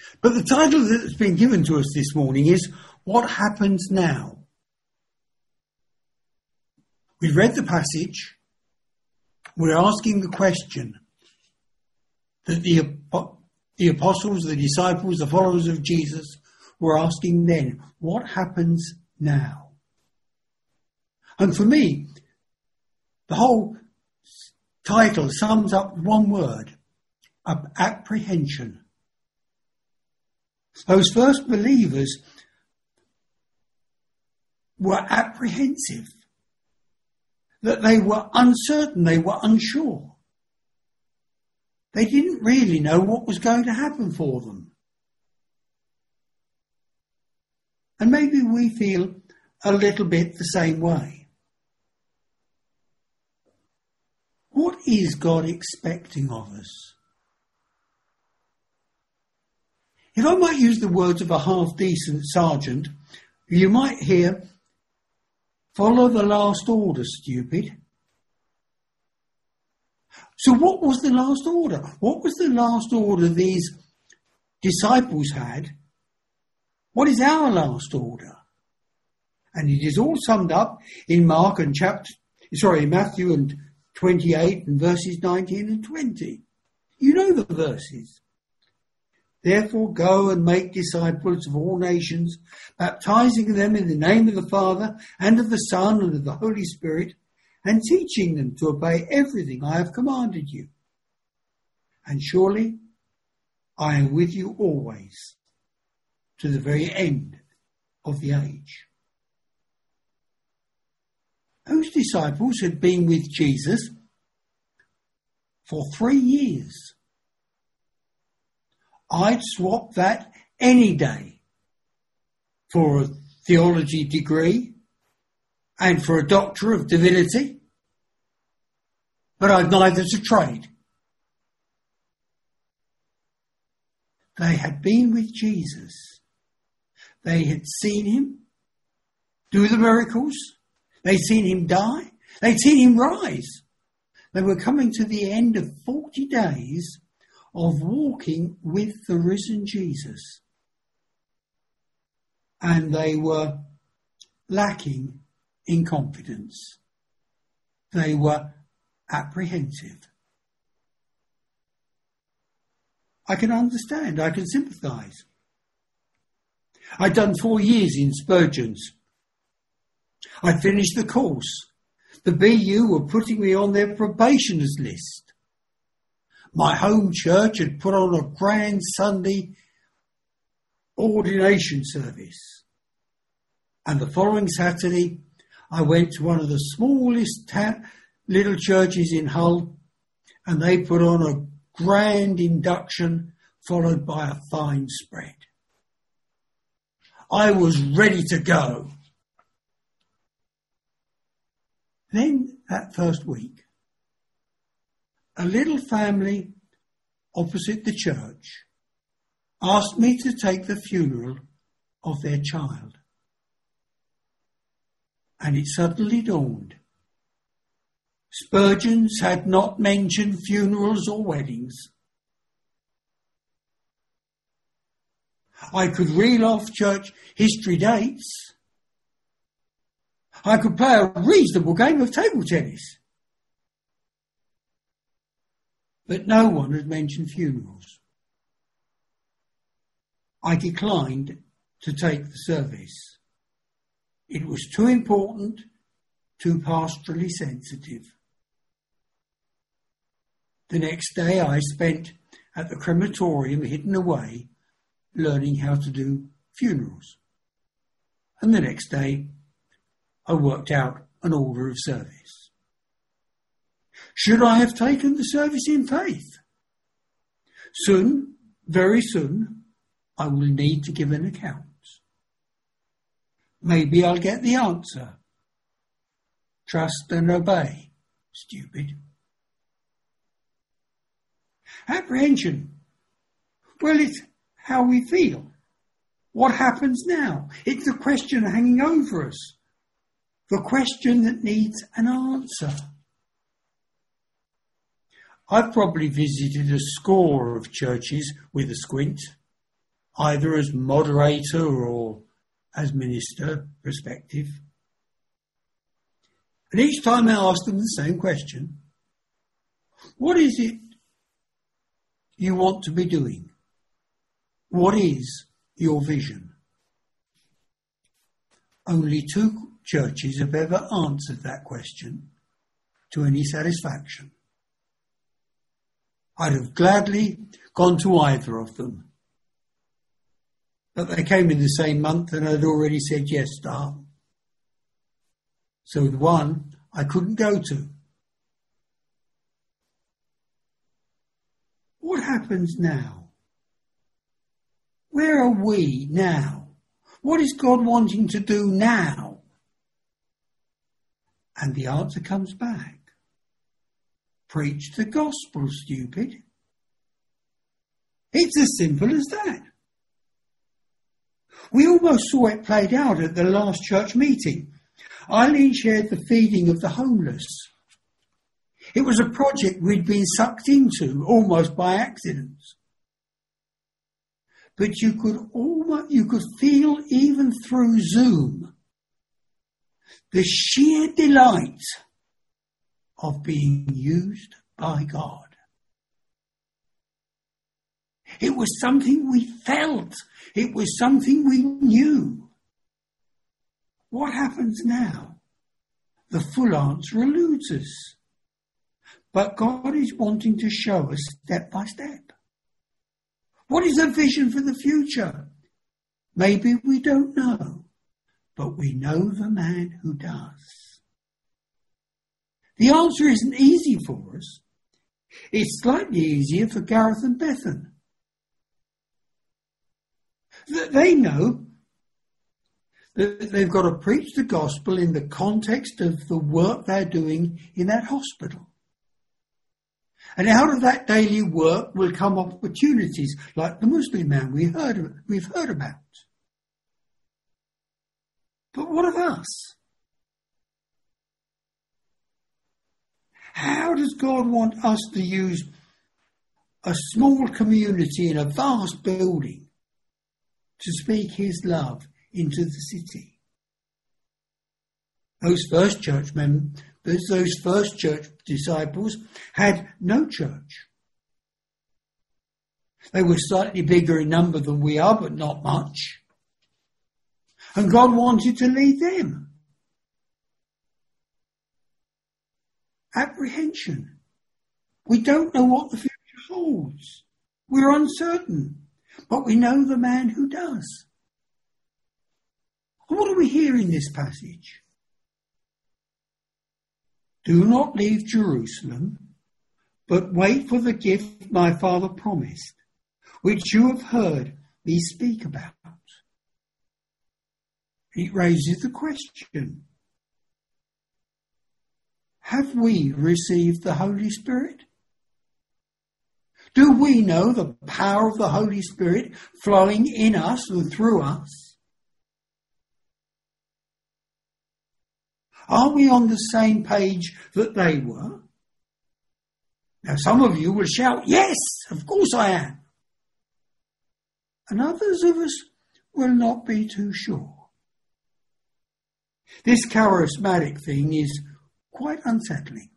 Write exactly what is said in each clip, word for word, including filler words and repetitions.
But the title that's been given to us this morning is What Happens Now? We've read the passage. We're asking the question that the, the apostles, the disciples, the followers of Jesus were asking then. What happens now? And for me, the whole title sums up one word: apprehension. Those first believers were apprehensive, that they were uncertain, they were unsure. They didn't really know what was going to happen for them. And maybe we feel a little bit the same way. What is God expecting of us? If I might use the words of a half-decent sergeant, you might hear, "Follow the last order, stupid." So what was the last order? What was the last order these disciples had? What is our last order? And it is all summed up in Mark and chapter, sorry, Matthew and twenty-eight and verses nineteen and twenty. You know the verses. "Therefore go and make disciples of all nations, baptizing them in the name of the Father and of the Son and of the Holy Spirit, and teaching them to obey everything I have commanded you. And surely I am with you always, to the very end of the age." Those disciples had been with Jesus for three years. I'd swap that any day for a theology degree and for a doctor of divinity, but I'd neither to trade. They had been with Jesus. They had seen him do the miracles. They'd seen him die. They'd seen him rise. They were coming to the end of forty days of walking with the risen Jesus. And they were lacking in confidence. They were apprehensive. I can understand. I can sympathise. I'd done four years in Spurgeon's. I'd finished the course. The B U were putting me on their probationers list. My home church had put on a grand Sunday ordination service. And the following Saturday, I went to one of the smallest ta- little churches in Hull, and they put on a grand induction followed by a fine spread. I was ready to go. Then, that first week, a little family opposite the church asked me to take the funeral of their child. And it suddenly dawned. Spurgeon's had not mentioned funerals or weddings. I could reel off church history dates. I could play a reasonable game of table tennis. But no one had mentioned funerals. I declined to take the service. It was too important, too pastorally sensitive. The next day I spent at the crematorium hidden away, learning how to do funerals. And the next day I worked out an order of service. Should I have taken the service in faith? Soon, very soon, I will need to give an account. Maybe I'll get the answer. Trust and obey, stupid. Apprehension. Well, it's how we feel. What happens now? It's the question hanging over us. The question that needs an answer. I've probably visited a score of churches with a squint. either as moderator or as minister, respective. And each time I asked them the same question: what is it you want to be doing? What is your vision? Only two churches have ever answered that question to any satisfaction. I'd have gladly gone to either of them, but they came in the same month and I'd already said yes to them. So the one I couldn't go to. What happens now? Where are we now? What is God wanting to do now? And the answer comes back. Preach the gospel, stupid. It's as simple as that. We almost saw it played out at the last church meeting. Eileen shared the feeding of the homeless. It was a project we'd been sucked into almost by accident. But you could almost, you could feel even through Zoom the sheer delight of being used by God. It was something we felt. It was something we knew. What happens now? The full answer eludes us. But God is wanting to show us step by step. What is the vision for the future? Maybe we don't know, but we know the man who does. The answer isn't easy for us. It's slightly easier for Gareth and Bethan. They know that they've got to preach the gospel in the context of the work they're doing in that hospital. And out of that daily work will come opportunities like the Muslim man we heard, we've heard about. But what of us? How does God want us to use a small community in a vast building to speak his love into the city? Those first church members, those first church disciples had no church. They were slightly bigger in number than we are, but not much. And God wanted to lead them. Apprehension. We don't know what the future holds. We're uncertain, but we know the man who does. And what do we hear in this passage? Do not leave Jerusalem, but wait for the gift my Father promised, which you have heard me speak about. It raises the question, have we received the Holy Spirit? Do we know the power of the Holy Spirit flowing in us and through us? Are we on the same page that they were? Now, some of you will shout, yes, of course I am. And others of us will not be too sure. This charismatic thing is quite unsettling.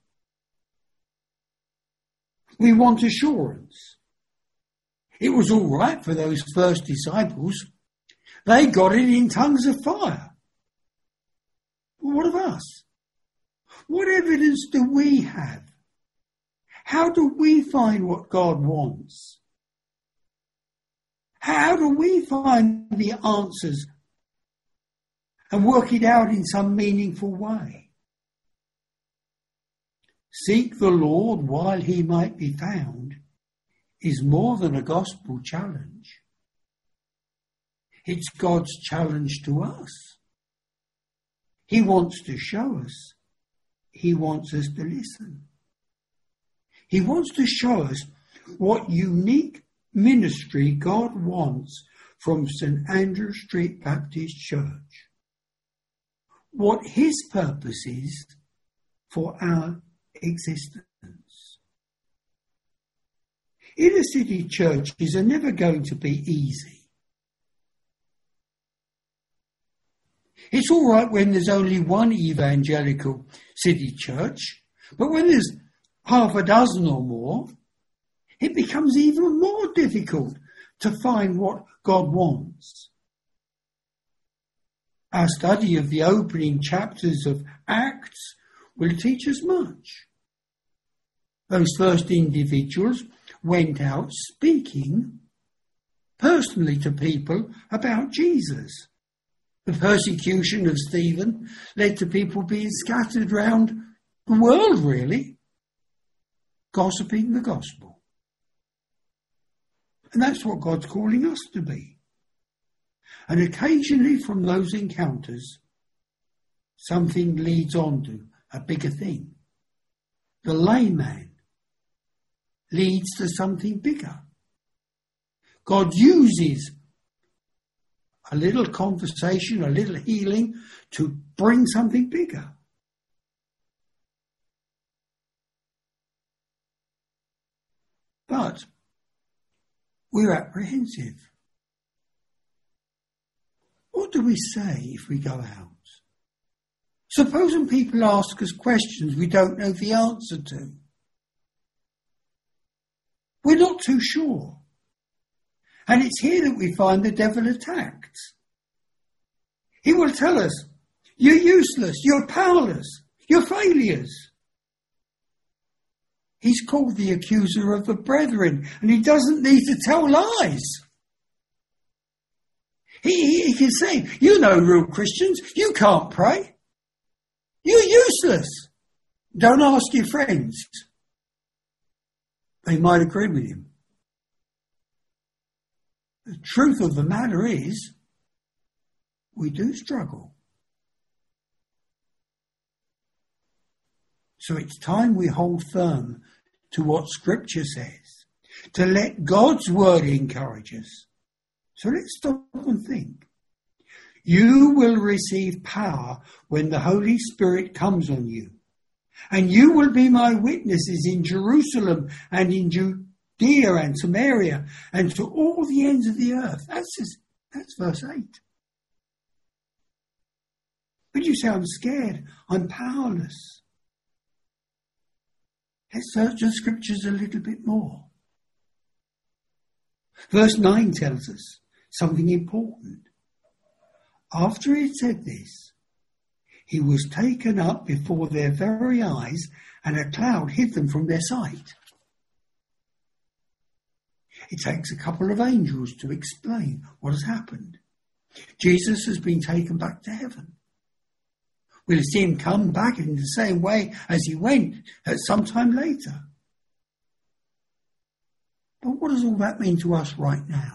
We want assurance. It was all right for those first disciples. They got it in tongues of fire. Well, what of us? What evidence do we have? How do we find what God wants? How do we find the answers and work it out in some meaningful way? Seek the Lord while he might be found is more than a gospel challenge. It's God's challenge to us. He wants to show us. He wants us to listen. He wants to show us what unique ministry God wants from St Andrew Street Baptist Church. What his purpose is for our existence. Inner city churches are never going to be easy. It's all right when there's only one evangelical city church, but when there's half a dozen or more, it becomes even more difficult to find what God wants. Our study of the opening chapters of Acts will teach us much. Those first individuals went out speaking personally to people about Jesus. The persecution of Stephen led to people being scattered around the world, really, gossiping the gospel. And that's what God's calling us to be. And occasionally from those encounters, something leads on to a bigger thing. The layman leads to something bigger. God uses a little conversation, a little healing to bring something bigger. But we're apprehensive. What do we say if we go out? Supposing people ask us questions we don't know the answer to. We're not too sure. And it's here that we find the devil attacks. He will tell us, you're useless, you're powerless, you're failures. He's called the accuser of the brethren, and he doesn't need to tell lies. He, he, he can say, you know real Christians, you can't pray. You're useless. Don't ask your friends. They might agree with him. The truth of the matter is, we do struggle. So it's time we hold firm to what Scripture says, to let God's word encourage us. So let's stop and think. You will receive power when the Holy Spirit comes on you, and you will be my witnesses in Jerusalem and in Judea and Samaria and to all the ends of the earth. That's just, that's verse eight. But you say, I'm scared, I'm powerless. Let's search the Scriptures a little bit more. Verse nine tells us something important. After he had said this, he was taken up before their very eyes, and a cloud hid them from their sight. It takes a couple of angels to explain what has happened. Jesus has been taken back to heaven. We'll see him come back in the same way as he went at some time later. But what does all that mean to us right now?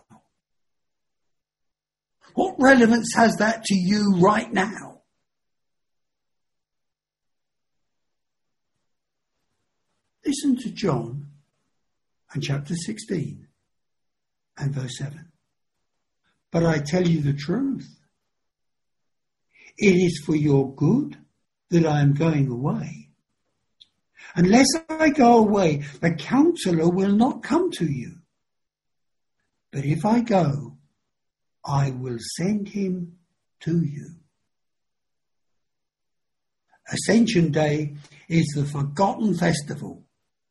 What relevance has that to you right now? Listen to John and chapter sixteen and verse seven. But I tell you the truth. It is for your good that I am going away. Unless I go away, the Counselor will not come to you. But if I go, I will send him to you. Ascension Day is the forgotten festival.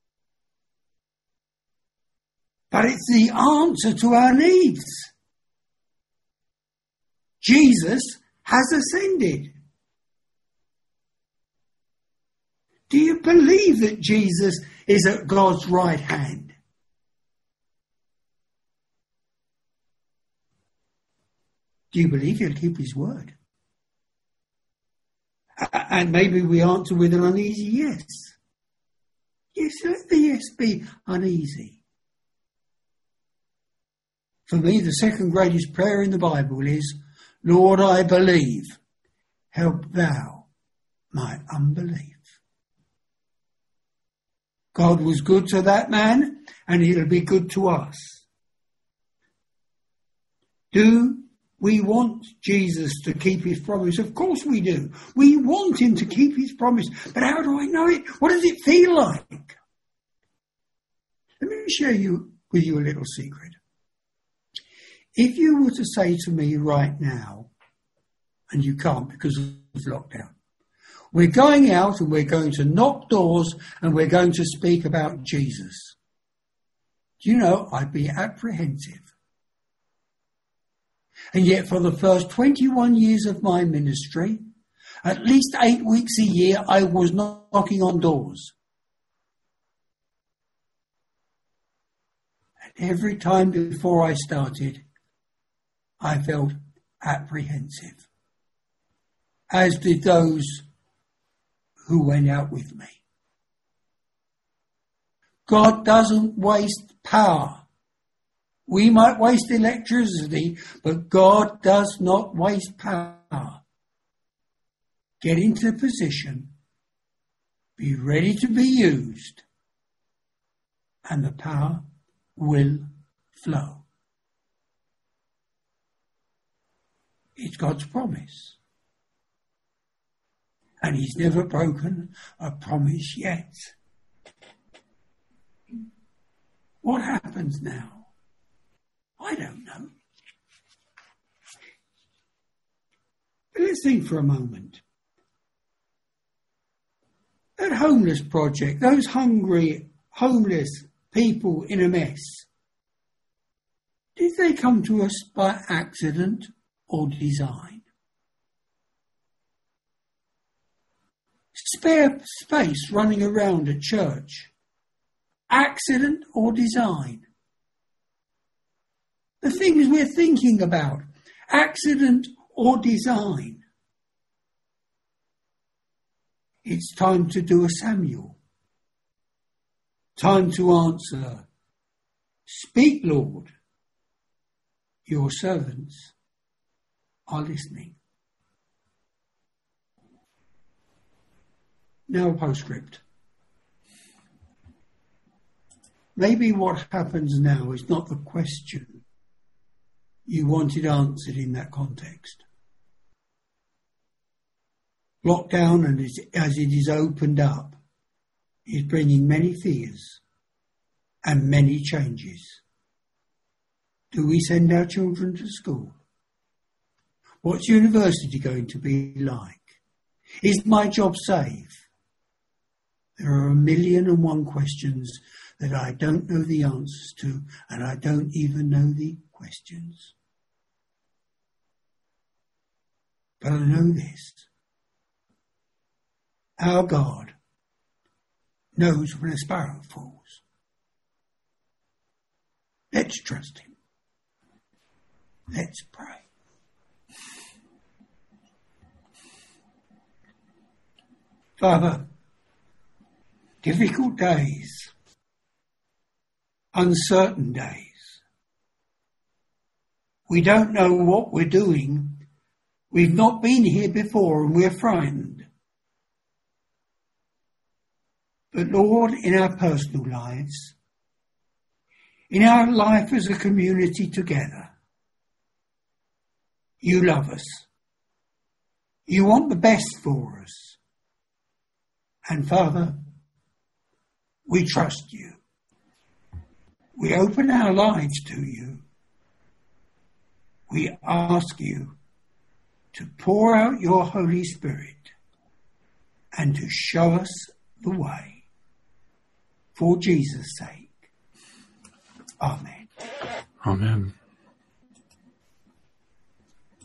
But it's the answer to our needs. Jesus has ascended. Do you believe that Jesus is at God's right hand? Do you believe he'll keep his word? And maybe we answer with an uneasy yes. Yes, let the yes be uneasy. For me, the second greatest prayer in the Bible is, Lord, I believe, help thou my unbelief. God was good to that man, and he'll be good to us. Do we want Jesus to keep his promise? Of course we do. We want him to keep his promise. But how do I know it? What does it feel like? Let me share you with you a little secret. If you were to say to me right now, and you can't because of lockdown. We're going out and we're going to knock doors and we're going to speak about Jesus. Do you know, I'd be apprehensive. And yet for the first twenty-one years of my ministry, at least eight weeks a year, I was knocking on doors. And every time before I started, I felt apprehensive, as did those who went out with me. God doesn't waste power. We might waste electricity, but God does not waste power. Get into position, be ready to be used, and the power will flow. It's God's promise. And he's never broken a promise yet. What happens now? I don't know. But let's think for a moment. That homeless project, those hungry, homeless people in a mess, did they come to us by accident or design? Spare space running around at church, accident or design? The things we're thinking about, accident or design? It's time to do a Samuel. Time to answer, speak, Lord, your servants are listening. Now a postscript. Maybe what happens now is not the question you wanted answered in that context. Lockdown, and as it is opened up, is bringing many fears and many changes. Do we send our children to school? What's university going to be like? Is my job safe? There are a million and one questions that I don't know the answers to, and I don't even know the questions. But I know this. Our God knows when a sparrow falls. Let's trust him. Let's pray. Father, difficult days, uncertain days. We don't know what we're doing. We've not been here before and we're frightened. But Lord, in our personal lives, in our life as a community together, you love us. You want the best for us. And Father, we trust you. We open our lives to you. We ask you to pour out your Holy Spirit and to show us the way. For Jesus' sake. Amen. Amen.